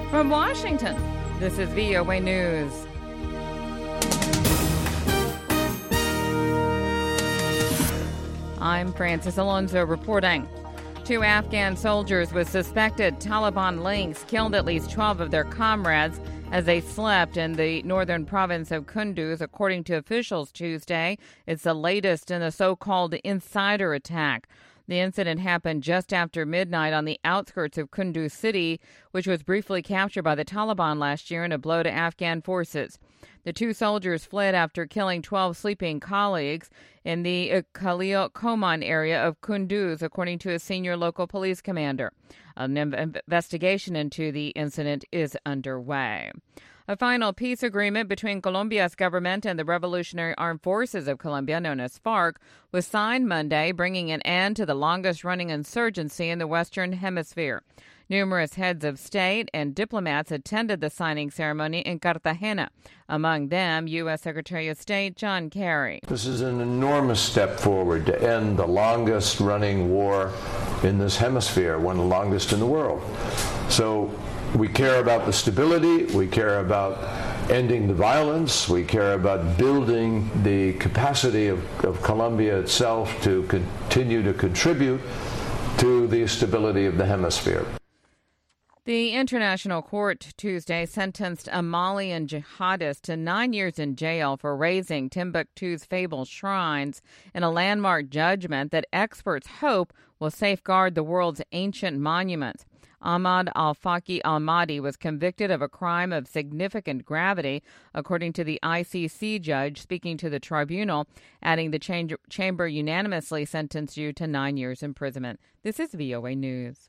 From Washington, this is VOA News. I'm Francis Alonso reporting. 2 Afghan soldiers with suspected Taliban links killed at least 12 of their comrades as they slept in the northern province of Kunduz, according to officials Tuesday. It's the latest in the so-called insider attack. The incident happened just after midnight on the outskirts of Kunduz city, which was briefly captured by the Taliban last year in a blow to Afghan forces. The 2 soldiers fled after killing 12 sleeping colleagues in the Khalil Koman area of Kunduz, according to a senior local police commander. An investigation into the incident is underway. A final peace agreement between Colombia's government and the Revolutionary Armed Forces of Colombia, known as FARC, was signed Monday, bringing an end to the longest-running insurgency in the Western Hemisphere. Numerous heads of state and diplomats attended the signing ceremony in Cartagena, among them U.S. Secretary of State John Kerry. This is an enormous step forward to end the longest-running war in this hemisphere, one of the longest in the world. So we care about the stability, we care about ending the violence, we care about building the capacity of Colombia itself to continue to contribute to the stability of the hemisphere. The International Court Tuesday sentenced a Malian jihadist to 9 years in jail for razing Timbuktu's fabled shrines in a landmark judgment that experts hope will safeguard the world's ancient monuments. Ahmad al-Faqi al-Mahdi was convicted of a crime of significant gravity, according to the ICC judge speaking to the tribunal, adding the chamber unanimously sentenced you to 9 years imprisonment. This is VOA News.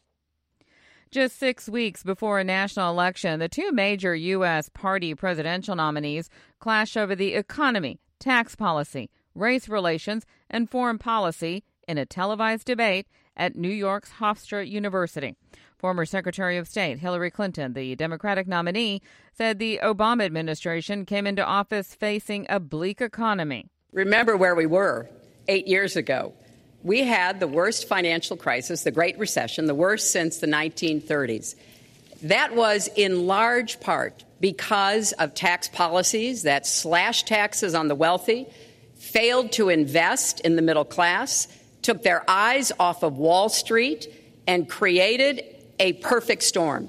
Just 6 weeks before a national election, the 2 major U.S. party presidential nominees clash over the economy, tax policy, race relations, and foreign policy in a televised debate at New York's Hofstra University. Former Secretary of State Hillary Clinton, the Democratic nominee, said the Obama administration came into office facing a bleak economy. Remember where we were 8 years ago. We had the worst financial crisis, the Great Recession, the worst since the 1930s. That was in large part because of tax policies that slashed taxes on the wealthy, failed to invest in the middle class, took their eyes off of Wall Street, and created a perfect storm.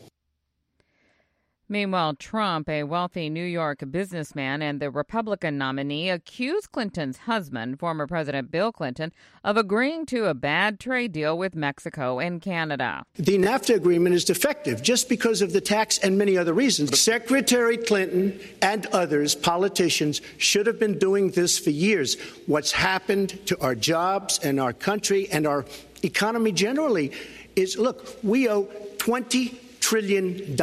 Meanwhile, Trump, a wealthy New York businessman and the Republican nominee, accused Clinton's husband, former President Bill Clinton, of agreeing to a bad trade deal with Mexico and Canada. The NAFTA agreement is defective just because of the tax and many other reasons. Secretary Clinton and others, politicians, should have been doing this for years. What's happened to our jobs and our country and our economy generally is, look, we owe $20 trillion.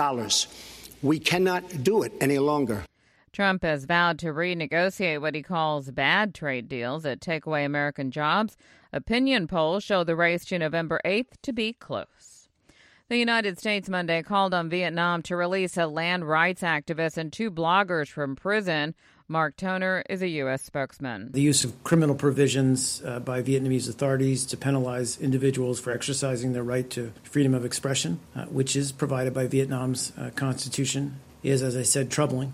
We cannot do it any longer. Trump has vowed to renegotiate what he calls bad trade deals that take away American jobs. Opinion polls show the race to November 8th to be close. The United States Monday called on Vietnam to release a land rights activist and 2 bloggers from prison. Mark Toner is a U.S. spokesman. The use of criminal provisions by Vietnamese authorities to penalize individuals for exercising their right to freedom of expression, which is provided by Vietnam's constitution, is, as I said, troubling.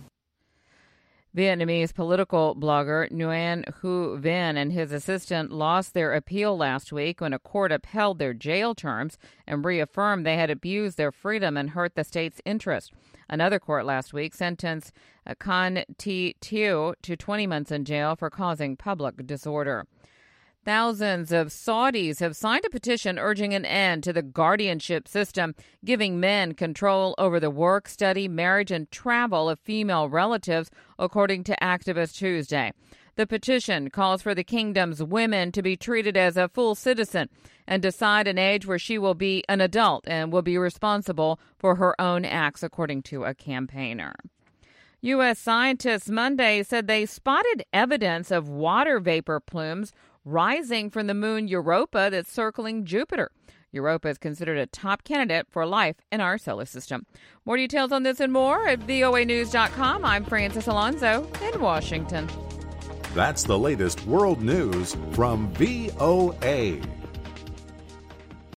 Vietnamese political blogger Nguyen Thu Vinh and his assistant lost their appeal last week when a court upheld their jail terms and reaffirmed they had abused their freedom and hurt the state's interest. Another court last week sentenced Can Thi Thieu to 20 months in jail for causing public disorder. Thousands of Saudis have signed a petition urging an end to the guardianship system, giving men control over the work, study, marriage, and travel of female relatives, according to activists Tuesday. The petition calls for the kingdom's women to be treated as a full citizen and decide an age where she will be an adult and will be responsible for her own acts, according to a campaigner. U.S. scientists Monday said they spotted evidence of water vapor plumes rising from the moon Europa that's circling Jupiter. Europa is considered a top candidate for life in our solar system. More details on this and more at voanews.com. I'm Francis Alonso in Washington. That's the latest world news from VOA.